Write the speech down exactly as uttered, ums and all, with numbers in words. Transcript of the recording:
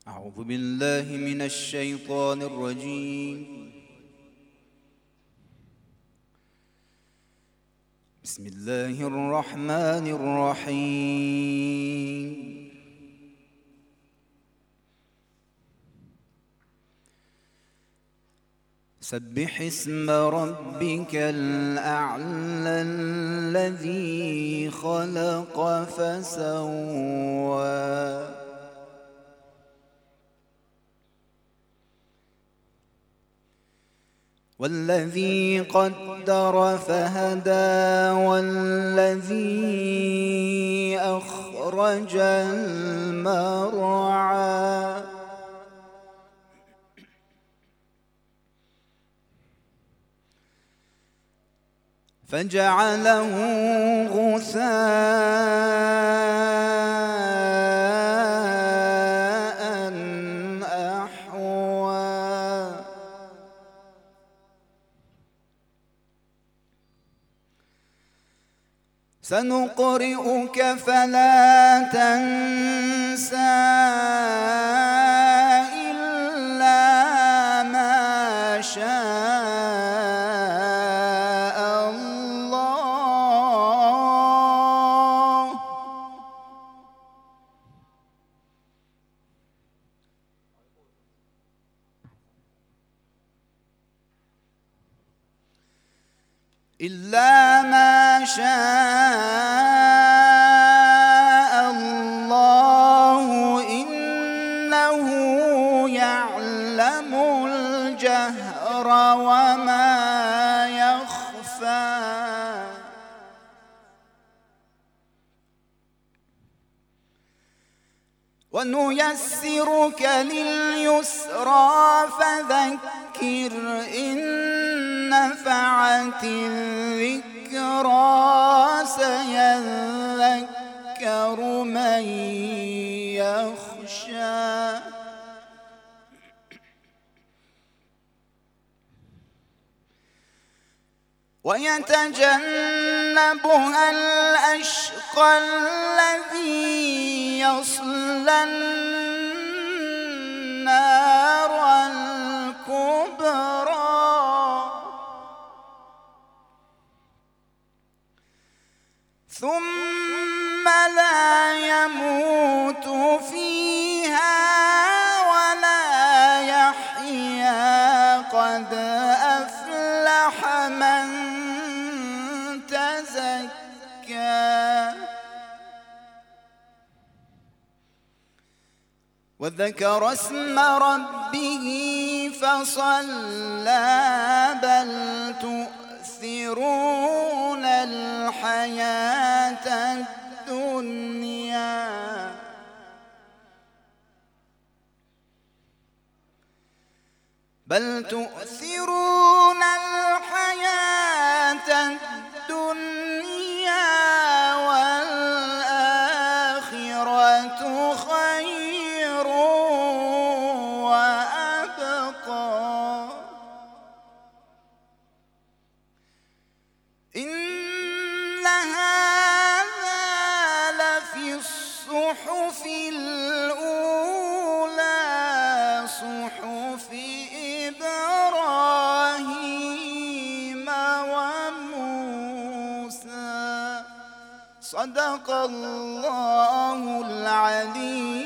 أعوذ بالله من الشيطان الرجيم. بسم الله الرحمن الرحيم. سبح اسم ربك الأعلى الذي خلق فسوى والذي قدر فهدى والذي أخرج المرعى فجعله غثاء أحوى سنقرئك فلا تنسى إلا ما شاء الله إلا ما شاء الله إنه يعلم الجهر وما يخفى ونيسرك لليسرى فذكر إن نفعت الذكرى سيذكر من يخشى ويتجنبها الأشقى الذي يصلى النار الكبرى ثم لا يموت فيها ولا يحيا قد أفلح من تزكى وذكر اسم ربه فصلى بل تؤثرون الحياة الدنيا بل تؤثرون الحياة الدنيا والآخرة خير وأبقى إن هذا لفي الصحف الأولى صحف إبراهيم وموسى صدق الله العلي